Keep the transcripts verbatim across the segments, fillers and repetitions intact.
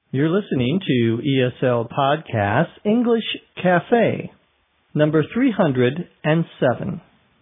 You're listening to E S L Podcast English Cafe, number three hundred seven.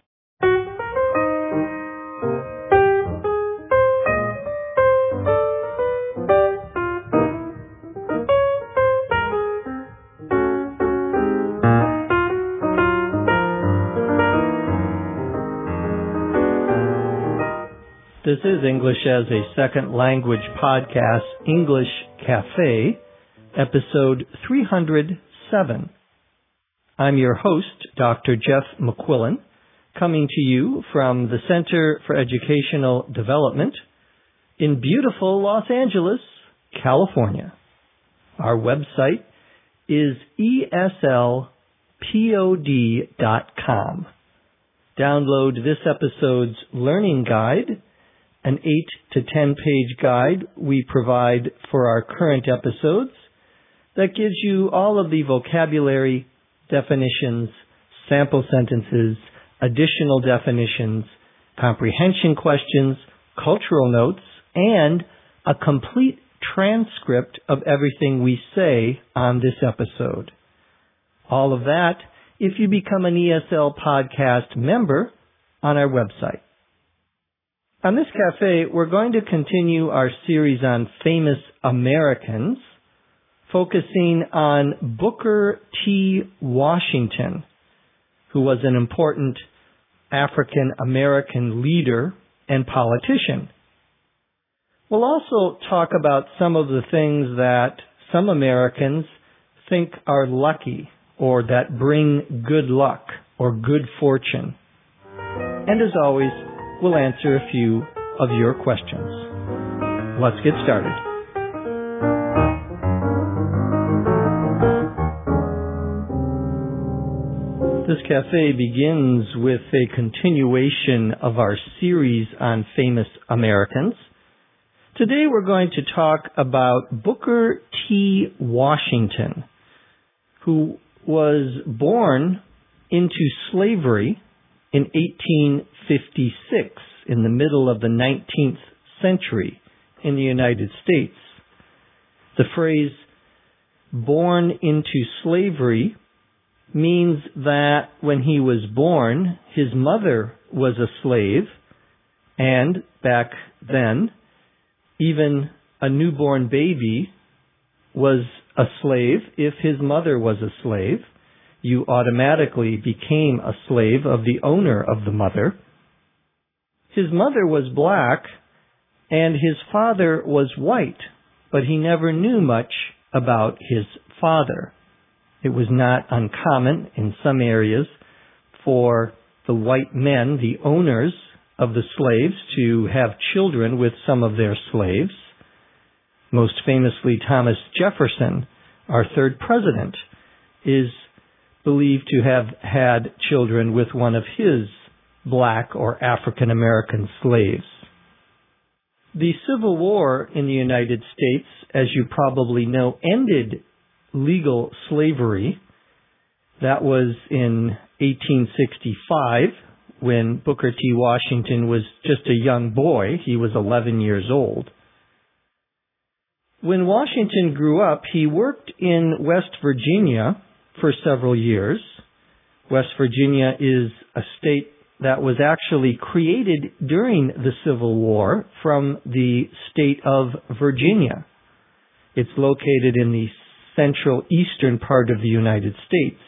This is English as a Second Language Podcast, English Cafe, episode three hundred seven. I'm your host, Doctor Jeff McQuillan, coming to you from the Center for Educational Development in beautiful Los Angeles, California. Our website is E S L pod dot com. Download this episode's learning guide, an eight to ten page guide we provide for our current episodes that gives you all of the vocabulary, definitions, sample sentences, additional definitions, comprehension questions, cultural notes, and a complete transcript of everything we say on this episode. All of that if you become an E S L Podcast member on our website. On this cafe, we're going to continue our series on famous Americans, focusing on Booker T. Washington, who was an important African American leader and politician. We'll also talk about some of the things that some Americans think are lucky or that bring good luck or good fortune. And as always, we'll answer a few of your questions. Let's get started. This cafe begins with a continuation of our series on famous Americans. Today we're going to talk about Booker T. Washington, who was born into slavery in eighteen fifty-six, in the middle of the nineteenth century in the United States. The phrase born into slavery means that when he was born, his mother was a slave, and back then, even a newborn baby was a slave. If his mother was a slave, you automatically became a slave of the owner of the mother. His mother was black and his father was white, but he never knew much about his father. It was not uncommon in some areas for the white men, the owners of the slaves, to have children with some of their slaves. Most famously, Thomas Jefferson, our third president, is believed to have had children with one of his black or African American slaves. The Civil War in the United States, as you probably know, ended legal slavery. That was in eighteen sixty-five, when Booker T. Washington was just a young boy. He was eleven years old. When Washington grew up, he worked in West Virginia for several years. West Virginia is a state that was actually created during the Civil War from the state of Virginia. It's located in the central eastern part of the United States.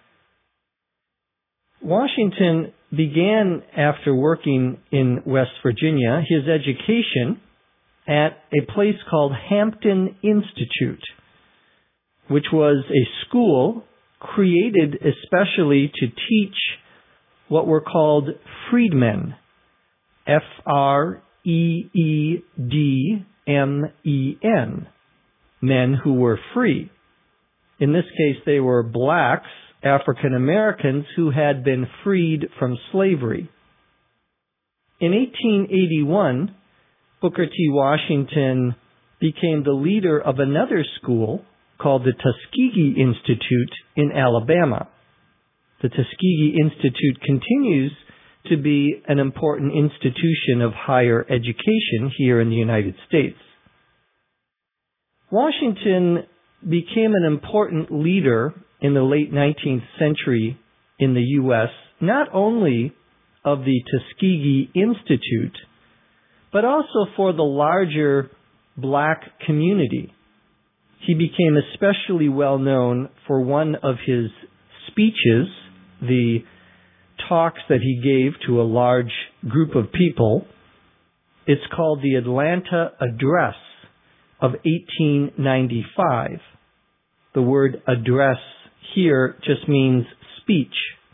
Washington began, after working in West Virginia, his education at a place called Hampton Institute, which was a school created especially to teach what were called freedmen, F R E E D M E N, men who were free. In this case, they were blacks, African Americans, who had been freed from slavery. In eighteen eighty-one, Booker T. Washington became the leader of another school called the Tuskegee Institute in Alabama. The Tuskegee Institute continues to be an important institution of higher education here in the United States. Washington became an important leader in the late nineteenth century in the U S, not only of the Tuskegee Institute, but also for the larger black community. He became especially well known for one of his speeches, the talks that he gave to a large group of people. It's called the Atlanta Address of eighteen ninety-five. The word address here just means speech.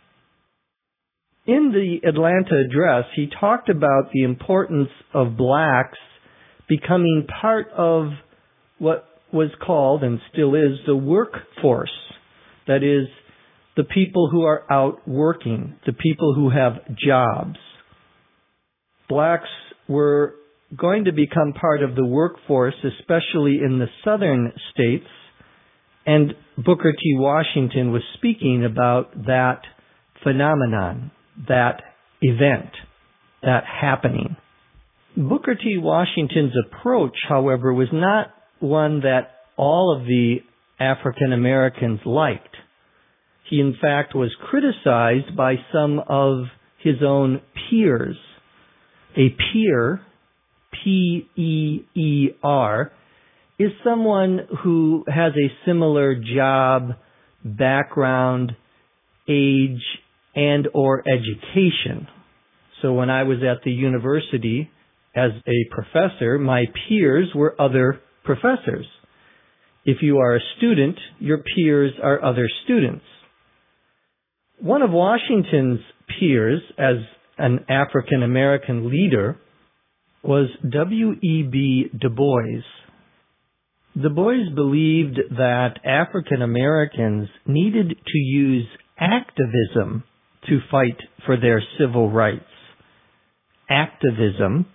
In the Atlanta Address, he talked about the importance of blacks becoming part of what was called, and still is, the workforce. That is, the people who are out working, the people who have jobs. Blacks were going to become part of the workforce, especially in the southern states, and Booker T. Washington was speaking about that phenomenon, that event, that happening. Booker T. Washington's approach, however, was not one that all of the African Americans liked. He, in fact, was criticized by some of his own peers. A peer, P E E R, is someone who has a similar job, background, age, and or education. So when I was at the university as a professor, my peers were other professors. If you are a student, your peers are other students. One of Washington's peers as an African American leader was W E B Du Bois. Du Bois believed that African Americans needed to use activism to fight for their civil rights. Activism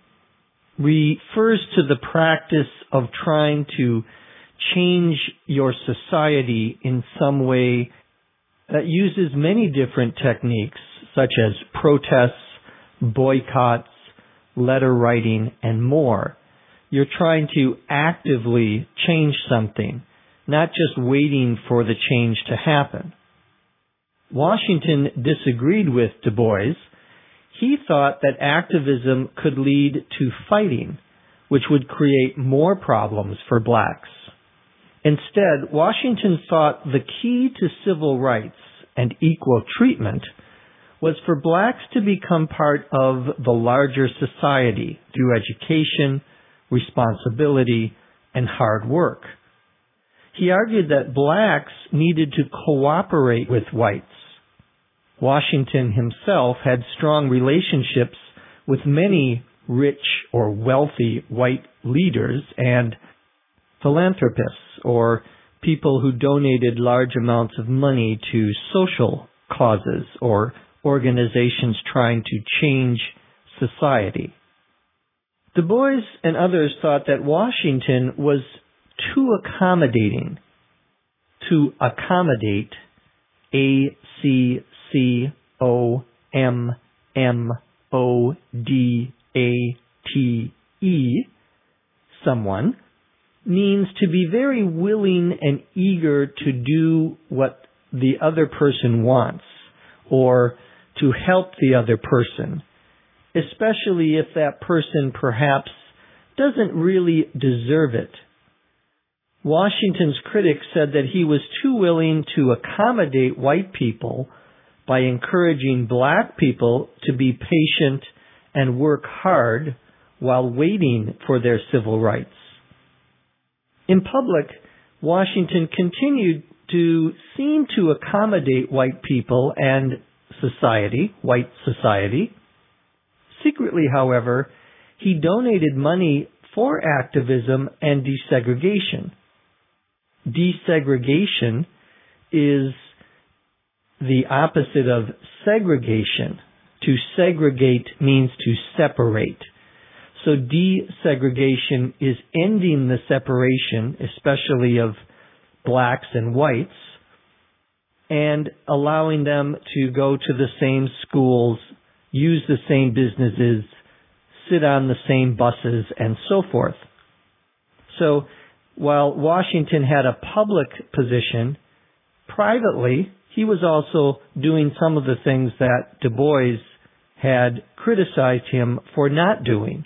refers to the practice of trying to change your society in some way that uses many different techniques, such as protests, boycotts, letter writing, and more. You're trying to actively change something, not just waiting for the change to happen. Washington disagreed with Du Bois. He thought that activism could lead to fighting, which would create more problems for blacks. Instead, Washington thought the key to civil rights and equal treatment was for blacks to become part of the larger society through education, responsibility, and hard work. He argued that blacks needed to cooperate with whites. Washington himself had strong relationships with many rich or wealthy white leaders and philanthropists, or people who donated large amounts of money to social causes or organizations trying to change society. Du Bois and others thought that Washington was too accommodating. To accommodate, A C C O M M O D A T E, someone, means to be very willing and eager to do what the other person wants, or to help the other person, especially if that person perhaps doesn't really deserve it. Washington's critics said that he was too willing to accommodate white people by encouraging black people to be patient and work hard while waiting for their civil rights. In public, Washington continued to seem to accommodate white people and society, white society. Secretly, however, he donated money for activism and desegregation. Desegregation is the opposite of segregation. To segregate means to separate. So desegregation is ending the separation, especially of blacks and whites, and allowing them to go to the same schools, use the same businesses, sit on the same buses, and so forth. So while Washington had a public position, privately, he was also doing some of the things that Du Bois had criticized him for not doing.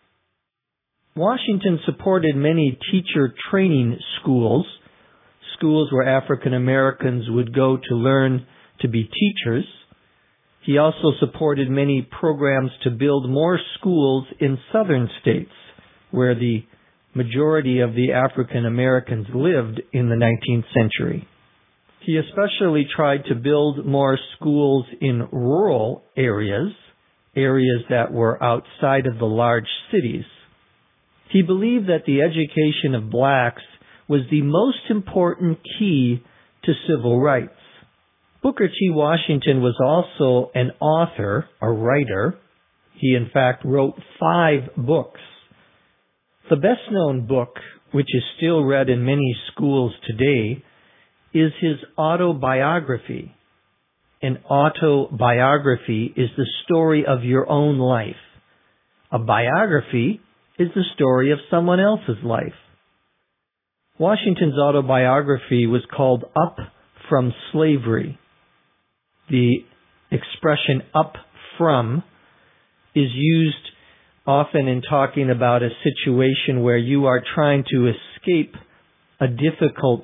Washington supported many teacher training schools, schools where African Americans would go to learn to be teachers. He also supported many programs to build more schools in southern states, where the majority of the African Americans lived in the nineteenth century. He especially tried to build more schools in rural areas, areas that were outside of the large cities. He believed that the education of blacks was the most important key to civil rights. Booker T. Washington was also an author, a writer. He, in fact, wrote five books. The best-known book, which is still read in many schools today, is his autobiography. An autobiography is the story of your own life. A biography is the story of someone else's life. Washington's autobiography was called Up from Slavery. The expression up from is used often in talking about a situation where you are trying to escape a difficult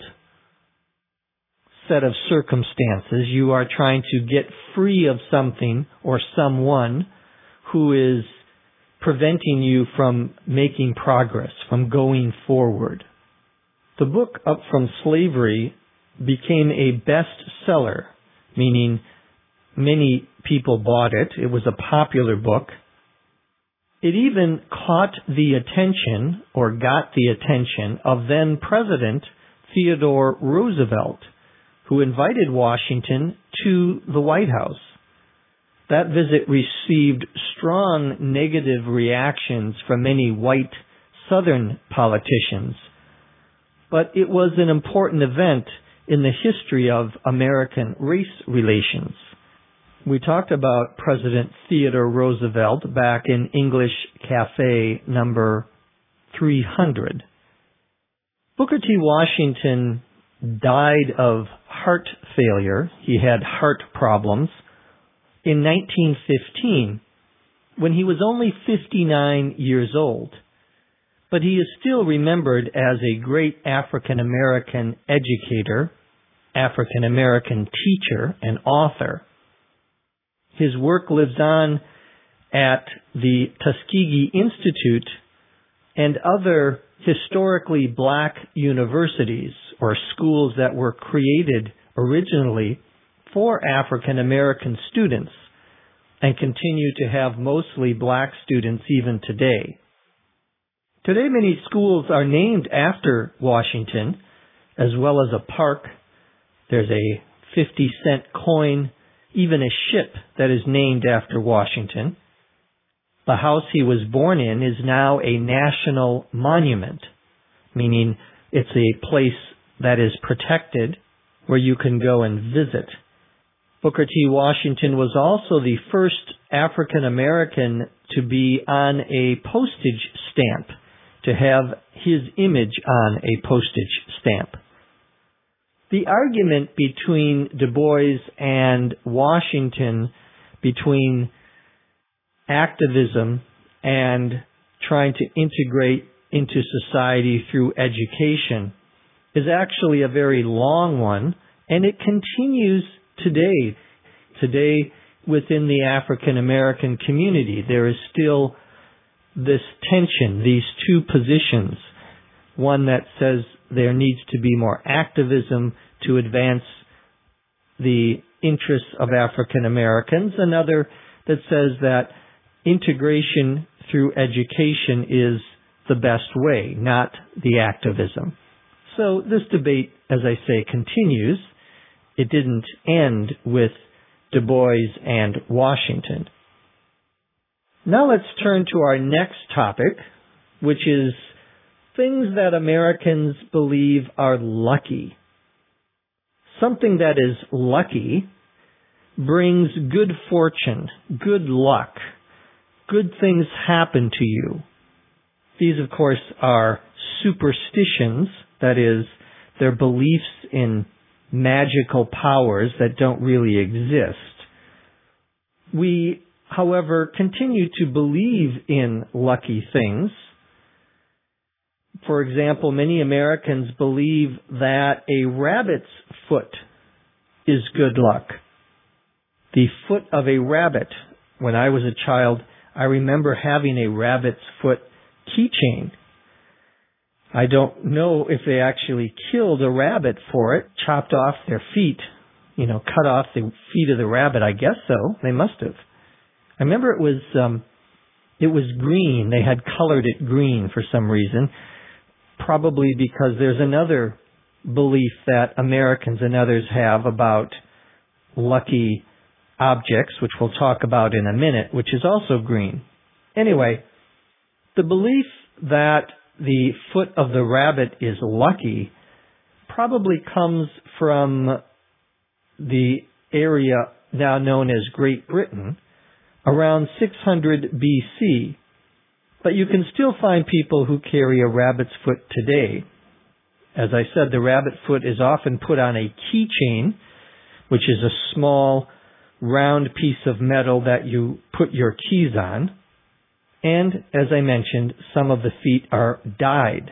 set of circumstances. You are trying to get free of something or someone who is preventing you from making progress, from going forward. The book Up from Slavery became a bestseller, meaning many people bought it. It was a popular book. It even caught the attention, or got the attention, of then President Theodore Roosevelt, who invited Washington to the White House. That visit received strong negative reactions from many white Southern politicians, but it was an important event in the history of American race relations. We talked about President Theodore Roosevelt back in English Cafe number three hundred. Booker T. Washington died of heart failure. He had heart problems in nineteen fifteen, when he was only fifty-nine years old. But he is still remembered as a great African American educator, African American teacher, and author. His work lives on at the Tuskegee Institute and other historically black universities or schools that were created originally for African American students and continue to have mostly black students even today. Today many schools are named after Washington, as well as a park. There's a fifty cent coin, even a ship that is named after Washington. The house he was born in is now a national monument, meaning it's a place that is protected where you can go and visit. Booker T. Washington was also the first African American to be on a postage stamp, to have his image on a postage stamp. The argument between Du Bois and Washington, between activism and trying to integrate into society through education, is actually a very long one, and it continues today. Today, within the African American community, there is still this tension, these two positions. One that says there needs to be more activism to advance the interests of African Americans. Another that says that integration through education is the best way, not the activism. So this debate, as I say, continues. It didn't end with Du Bois and Washington. Now let's turn to our next topic, which is things that Americans believe are lucky. Something that is lucky brings good fortune, good luck. Good things happen to you. These, of course, are superstitions, that is, they're beliefs in magical powers that don't really exist. We, however, continue to believe in lucky things. For example, many Americans believe that a rabbit's foot is good luck. The foot of a rabbit. When I was a child, I remember having a rabbit's foot keychain. I don't know if they actually killed a rabbit for it, chopped off their feet, you know, cut off the feet of the rabbit. I guess so. They must have. I remember it was um, it was green. They had colored it green for some reason, probably because there's another belief that Americans and others have about lucky objects, which we'll talk about in a minute, which is also green. Anyway, the belief that the foot of the rabbit is lucky probably comes from the area now known as Great Britain around six hundred B C. But you can still find people who carry a rabbit's foot today. As I said, the rabbit foot is often put on a keychain, which is a small round piece of metal that you put your keys on. And, as I mentioned, some of the feet are dyed.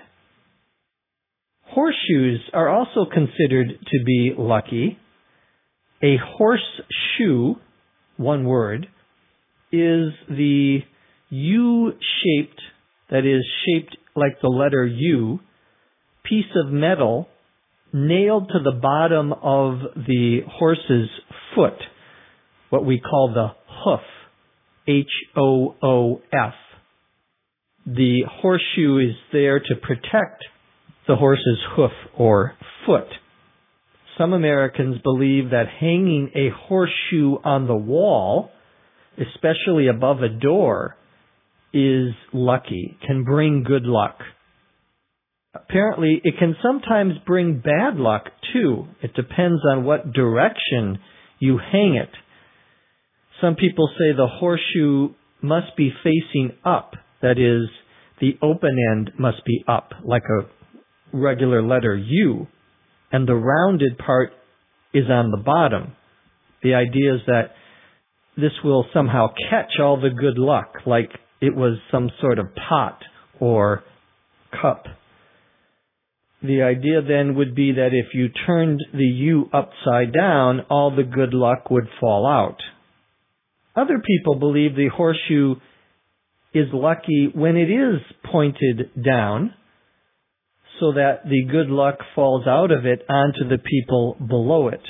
Horseshoes are also considered to be lucky. A horseshoe, one word, is the U-shaped, that is shaped like the letter U, piece of metal nailed to the bottom of the horse's foot, what we call the hoof. H O O F. The horseshoe is there to protect the horse's hoof or foot. Some Americans believe that hanging a horseshoe on the wall, especially above a door, is lucky, can bring good luck. Apparently, it can sometimes bring bad luck too. It depends on what direction you hang it. Some people say the horseshoe must be facing up. That is, the open end must be up, like a regular letter U, and the rounded part is on the bottom. The idea is that this will somehow catch all the good luck, like it was some sort of pot or cup. The idea then would be that if you turned the U upside down, all the good luck would fall out. Other people believe the horseshoe is lucky when it is pointed down, so that the good luck falls out of it onto the people below it.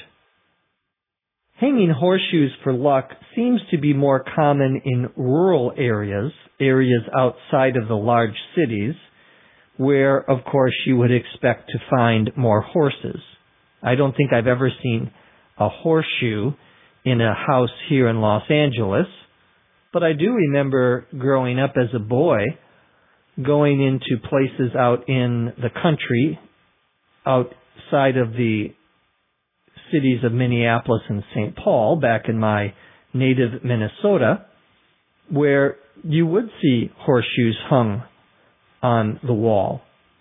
Hanging horseshoes for luck seems to be more common in rural areas, areas outside of the large cities, where, of course, you would expect to find more horses. I don't think I've ever seen a horseshoe in a house here in Los Angeles, but I do remember growing up as a boy, going into places out in the country, outside of the cities of Minneapolis and Saint Paul, back in my native Minnesota, where you would see horseshoes hung on the wall.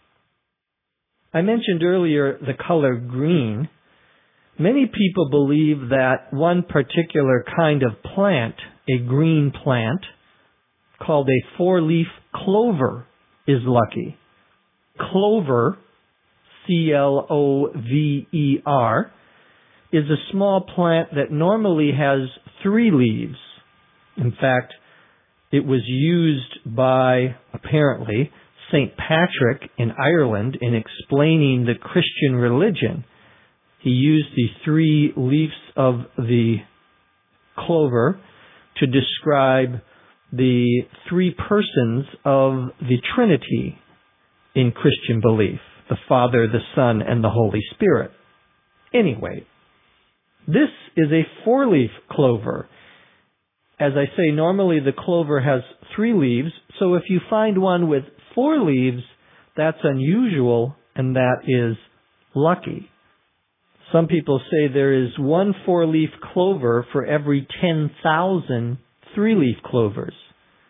I mentioned earlier the color green. Many people believe that one particular kind of plant, a green plant, called a four-leaf clover, is lucky. Clover, C L O V E R, is a small plant that normally has three leaves. In fact, it was used by, apparently, Saint Patrick in Ireland in explaining the Christian religion. He used the three leaves of the clover to describe the three persons of the Trinity in Christian belief, the Father, the Son, and the Holy Spirit. Anyway, this is a four-leaf clover. As I say, normally the clover has three leaves, so if you find one with four leaves, that's unusual, and that is lucky. Some people say there is one four-leaf clover for every ten thousand three-leaf clovers.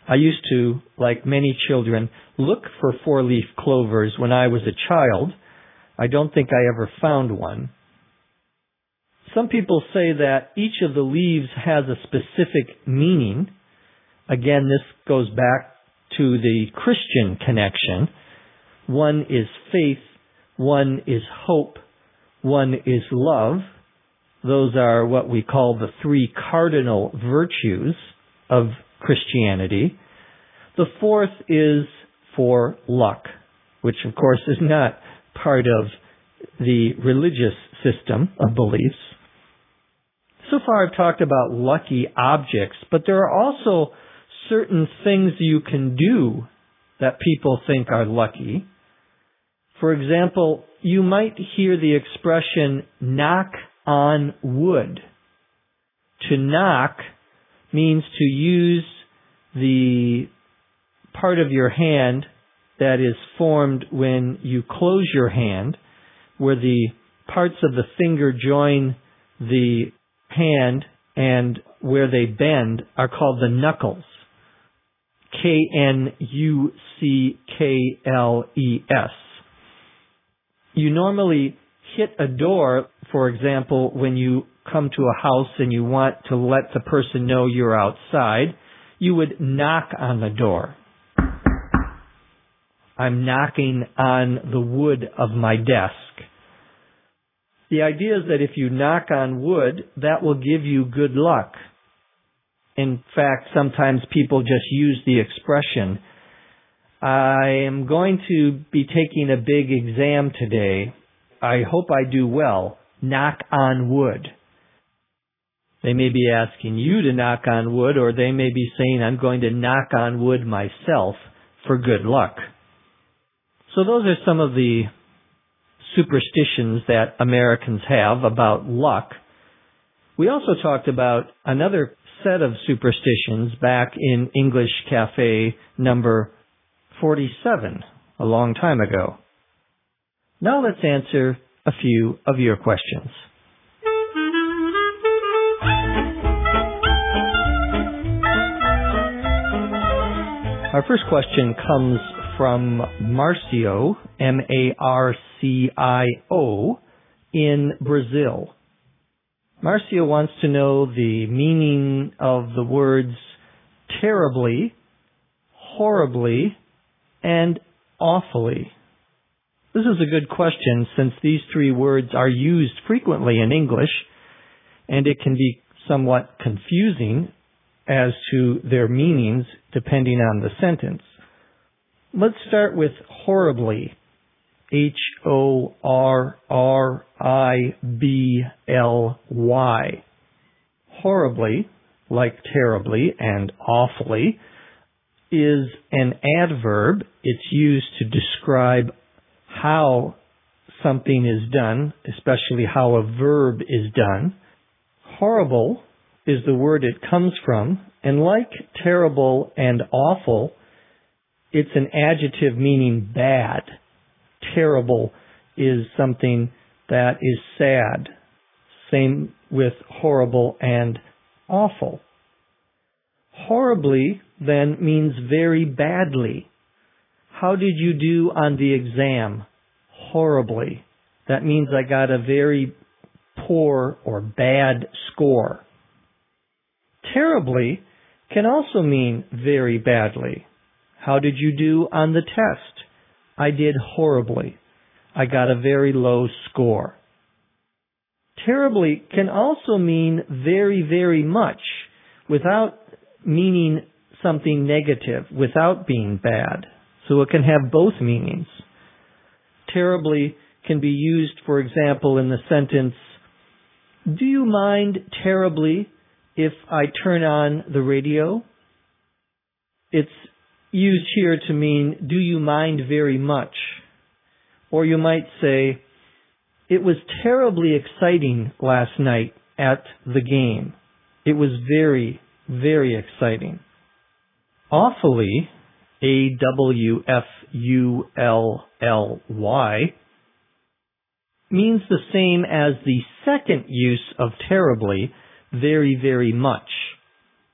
I used to, like many children, look for four-leaf clovers when I was a child. I don't think I ever found one. Some people say that each of the leaves has a specific meaning. Again, this goes back to the Christian connection. One is faith, one is hope, one is love. Those are what we call the three cardinal virtues of Christianity. The fourth is for luck, which of course is not part of the religious system of beliefs. So far I've talked about lucky objects, but there are also certain things you can do that people think are lucky. For example, you might hear the expression knock on wood. To knock means to use the part of your hand that is formed when you close your hand, where the parts of the finger join the hand and where they bend are called the knuckles. K N U C K L E S. You normally hit a door, for example, when you come to a house and you want to let the person know you're outside, you would knock on the door. I'm knocking on the wood of my desk. The idea is that if you knock on wood, that will give you good luck. In fact, sometimes people just use the expression, I am going to be taking a big exam today. I hope I do well. Knock on wood. They may be asking you to knock on wood, or they may be saying, I'm going to knock on wood myself for good luck. So those are some of the superstitions that Americans have about luck. We also talked about another set of superstitions back in English Cafe number forty-seven, a long time ago. Now let's answer a few of your questions. Our first question comes from Marcio, M A R C I O, in Brazil. Marcio wants to know the meaning of the words terribly, horribly, and awfully. This is a good question since these three words are used frequently in English, and it can be somewhat confusing as to their meanings depending on the sentence. Let's start with horribly. H O R R I B L Y. Horribly, like terribly and awfully, is an adverb. It's used to describe how something is done, especially how a verb is done. Horrible is the word it comes from, and like terrible and awful, it's an adjective meaning bad. Terrible is something that is sad. Same with horrible and awful. Horribly then means very badly. How did you do on the exam? Horribly. That means I got a very poor or bad score. Terribly can also mean very badly. How did you do on the test? I did horribly. I got a very low score. Terribly can also mean very, very much without meaning something negative, without being bad. So it can have both meanings. Terribly can be used, for example, in the sentence, do you mind terribly if I turn on the radio? It's used here to mean, do you mind very much? Or you might say, it was terribly exciting last night at the game. It was very, very exciting. Awfully, A W F U L L Y, means the same as the second use of terribly, very, very much.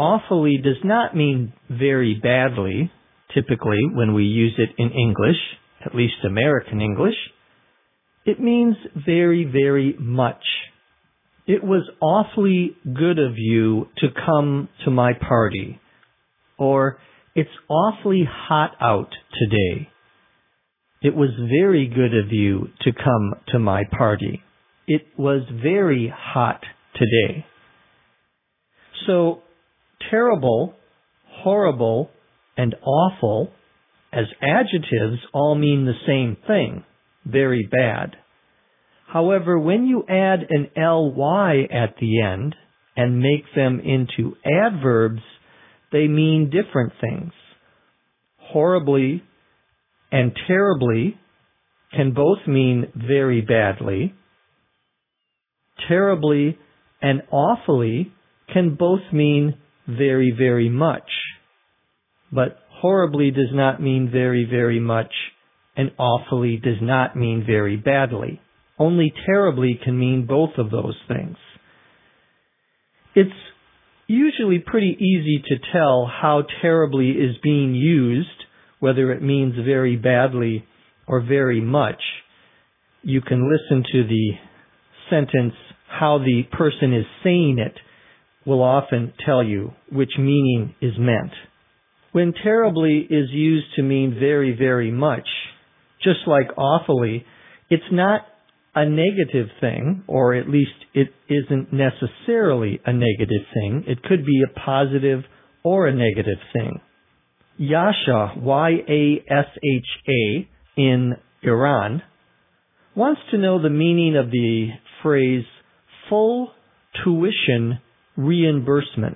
awfully does not mean very badly, typically when we use it in English, at least American English. It means very, very much. It was awfully good of you to come to my party. Or, it's awfully hot out today. It was very good of you to come to my party. It was very hot today. So, terrible, horrible, and awful as adjectives all mean the same thing, very bad. However, when you add an ly at the end and make them into adverbs, they mean different things. Horribly and terribly can both mean very badly. Terribly and awfully can both mean very, very much. But horribly does not mean very, very much, and awfully does not mean very badly. Only terribly can mean both of those things. It's usually pretty easy to tell how terribly is being used, whether it means very badly or very much. You can listen to the sentence, how the person is saying it will often tell you which meaning is meant. When terribly is used to mean very, very much, just like awfully, it's not a negative thing, or at least it isn't necessarily a negative thing. It could be a positive or a negative thing. Yasha, Y A S H A, in Iran, wants to know the meaning of the phrase full tuition reimbursement.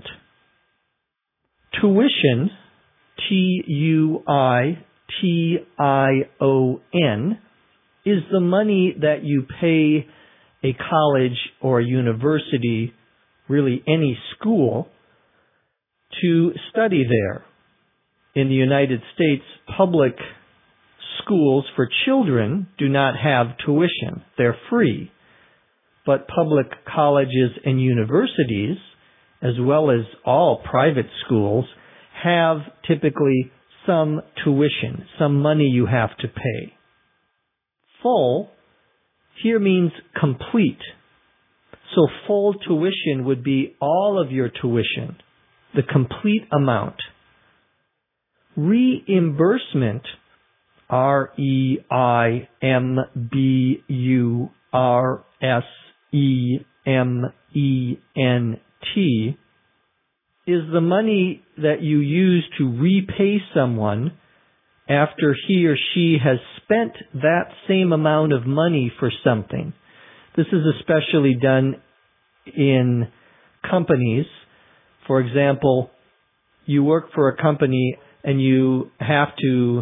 Tuition, T U I T I O N, is the money that you pay a college or a university, really any school, to study there. In the United States, public schools for children do not have tuition. They're free. But public colleges and universities, as well as all private schools, have typically some tuition, some money you have to pay. Full here means complete. So full tuition would be all of your tuition, the complete amount. Reimbursement, R E I M B U R S E M E N T, is the money that you use to repay someone after he or she has spent that same amount of money for something. This is especially done in companies. For example, you work for a company and you have to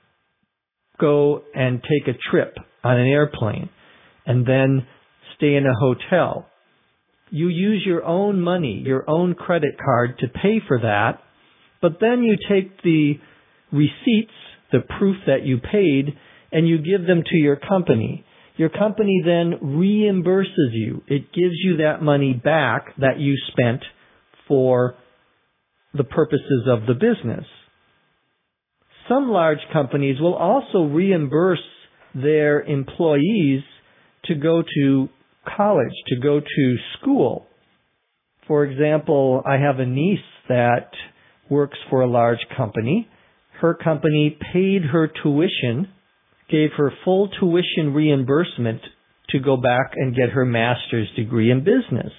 go and take a trip on an airplane and then stay in a hotel. You use your own money, your own credit card to pay for that, but then you take the receipts, the proof that you paid, and you give them to your company. Your company then reimburses you. It gives you that money back that you spent for the purposes of the business. Some large companies will also reimburse their employees to go to college, to go to school. For example, I have a niece that works for a large company. Her company paid her tuition, gave her full tuition reimbursement to go back and get her master's degree in business.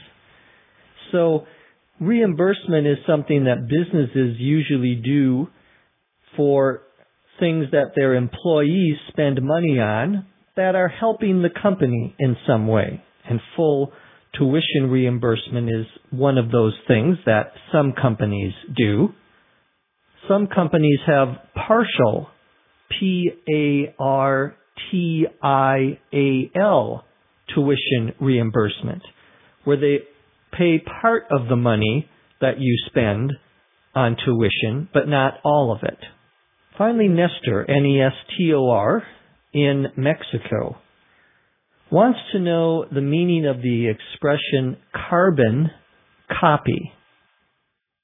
So reimbursement is something that businesses usually do for things that their employees spend money on that are helping the company in some way. And full tuition reimbursement is one of those things that some companies do. Some companies have partial, P A R T I A L, tuition reimbursement, where they pay part of the money that you spend on tuition, but not all of it. Finally, Nestor, N E S T O R, in Mexico, wants to know the meaning of the expression carbon copy.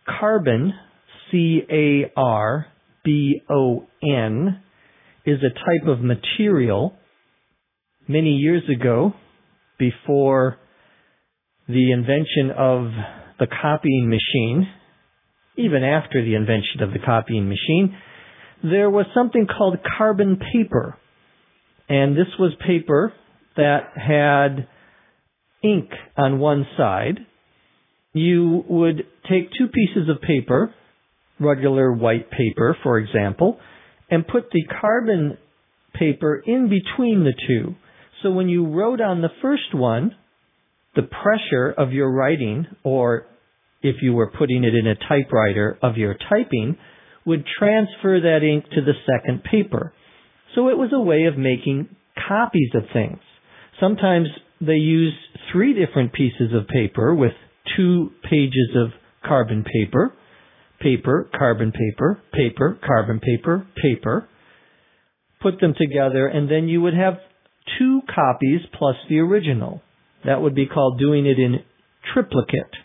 Carbon, C A R B O N, is a type of material many years ago, before the invention of the copying machine, even after the invention of the copying machine, there was something called carbon paper. And this was paper that had ink on one side. You would take two pieces of paper, regular white paper, for example, and put the carbon paper in between the two. So when you wrote on the first one, the pressure of your writing, or if you were putting it in a typewriter of your typing, would transfer that ink to the second paper. So it was a way of making copies of things. Sometimes they used three different pieces of paper with two pages of carbon paper, paper, carbon paper, paper, carbon paper, paper, put them together, and then you would have two copies plus the original. That would be called doing it in triplicate.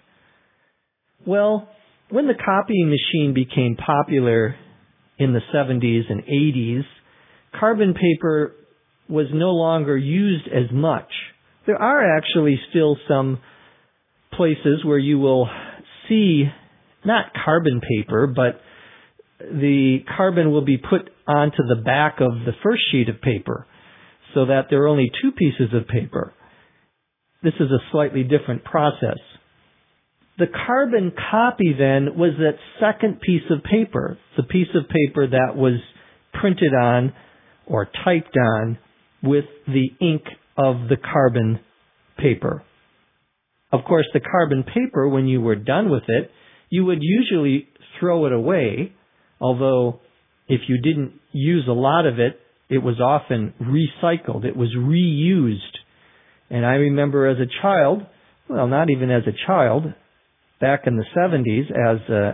Well, when the copying machine became popular in the seventies and eighties, carbon paper was no longer used as much. There are actually still some places where you will see not carbon paper, but the carbon will be put onto the back of the first sheet of paper, so that there are only two pieces of paper. This is a slightly different process. The carbon copy then was that second piece of paper, the piece of paper that was printed on or typed on with the ink of the carbon paper. Of course, the carbon paper, when you were done with it, you would usually throw it away, although if you didn't use a lot of it, it was often recycled. It was reused. And I remember as a child, well, not even as a child, back in the seventies, as an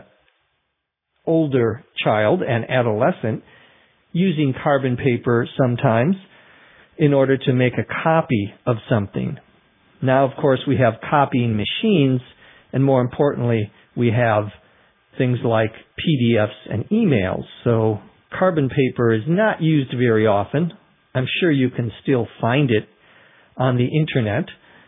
older child and adolescent, using carbon paper sometimes in order to make a copy of something. Now, of course, we have copying machines, and more importantly, we have things like P D Fs and emails. So carbon paper is not used very often. I'm sure you can still find it on the internet.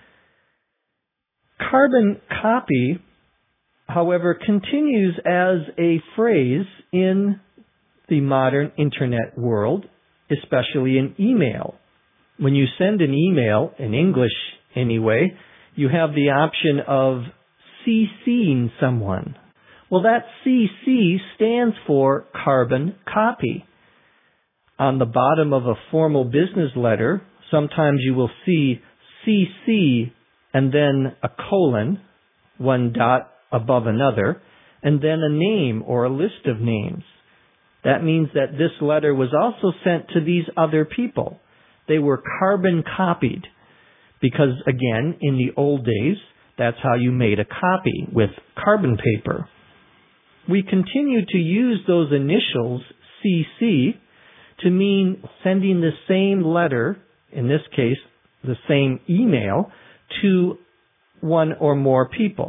Carbon copy, however, continues as a phrase in the modern internet world, especially in email. When you send an email, in English anyway, you have the option of CCing someone. Well, that C C stands for carbon copy. On the bottom of a formal business letter, sometimes you will see C C and then a colon, one dot above another, and then a name or a list of names. That means that this letter was also sent to these other people. They were carbon copied because, again, in the old days, that's how you made a copy, with carbon paper. We continue to use those initials, C C, to mean sending the same letter, in this case, the same email, to one or more people.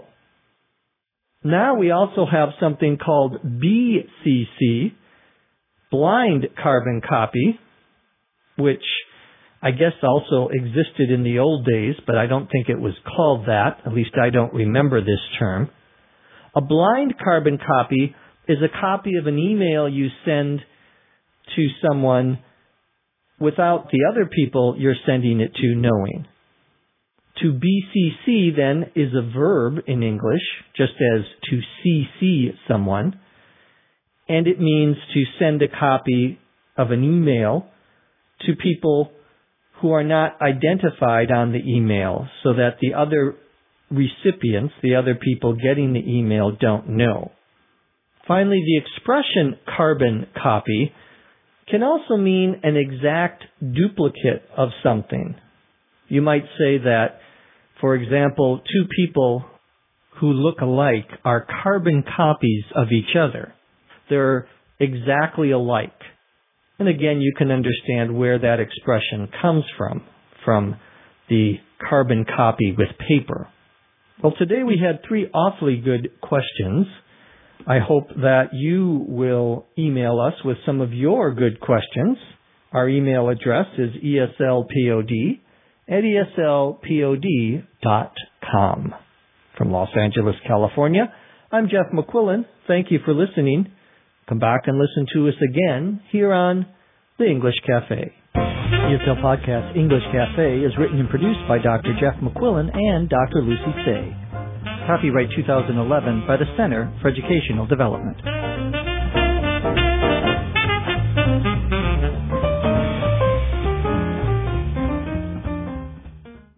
Now we also have something called B C C, blind carbon copy, which I guess also existed in the old days, but I don't think it was called that. At least I don't remember this term. A blind carbon copy is a copy of an email you send to someone without the other people you're sending it to knowing. To B C C, then, is a verb in English, just as to C C someone, and it means to send a copy of an email to people who are not identified on the email, so that the other recipients, the other people getting the email, don't know. Finally, the expression carbon copy can also mean an exact duplicate of something. You might say that, for example, two people who look alike are carbon copies of each other. They're exactly alike. And again, you can understand where that expression comes from, from the carbon copy with paper. Well, today we had three awfully good questions. I hope that you will email us with some of your good questions. Our email address is eslpod at eslpod dot com. From Los Angeles, California, I'm Jeff McQuillan. Thank you for listening. Come back and listen to us again here on The English Cafe. E S L Podcast English Cafe is written and produced by Doctor Jeff McQuillan and Doctor Lucy Tse. Copyright two thousand eleven by the Center for Educational Development.